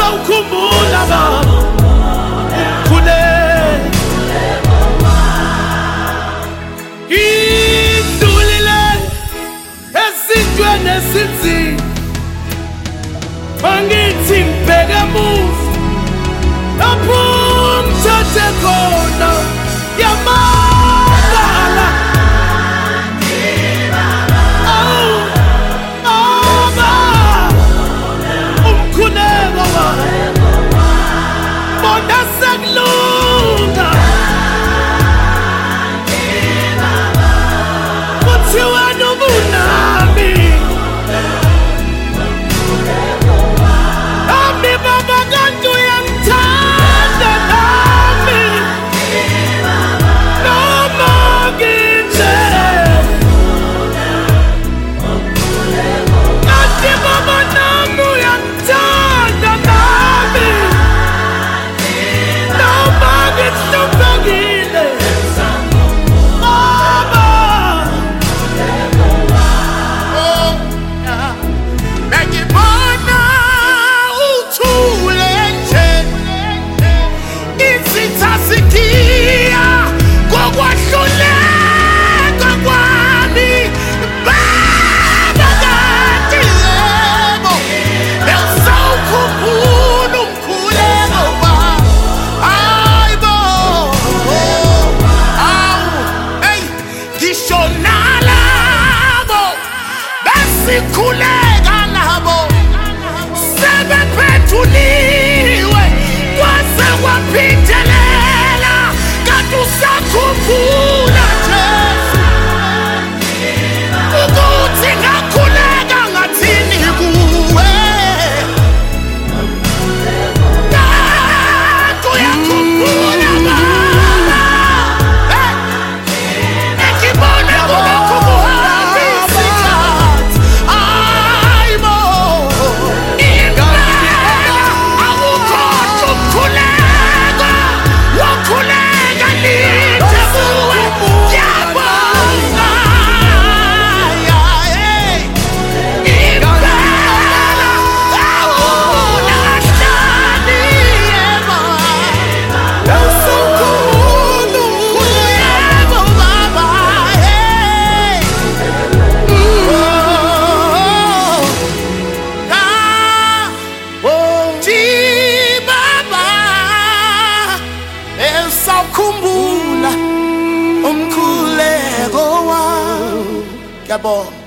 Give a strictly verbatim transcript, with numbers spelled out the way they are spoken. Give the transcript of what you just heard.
Sawukhumbula baba indulile esintweni esinzima angithi ngibheke emuva lapho ngithathe khona yamangala umkhuleko bona sekulunga kuthiwa nobunami ami baba kanti uyangithanda nami noma nginje kanti baba nami uyangithanda nami noma ngihluphekile baba Bengibona uthule nje izitha sikiya kokwahluleka kwami baba kanti yebo bewusawukhumbula umkhuleko wami hayibo awu hey ngisho nalabo besikhuleka nabo sebephethuliwe kwaze kwaphindelela kanti usakhumbula Jesu ukuthi ngakhuleka ngathini kuwe kanti uyakhumbula baba hey ngibona kulokhu kuhamba isikhathi hayibo impela awukhohlwa ukukhuleka wakhuleka lite kuwe ngiyabonga hey impela awulahlani yebo sawukhumbula yebo baba hey Baba esakhumbula umkhuleko wami yabo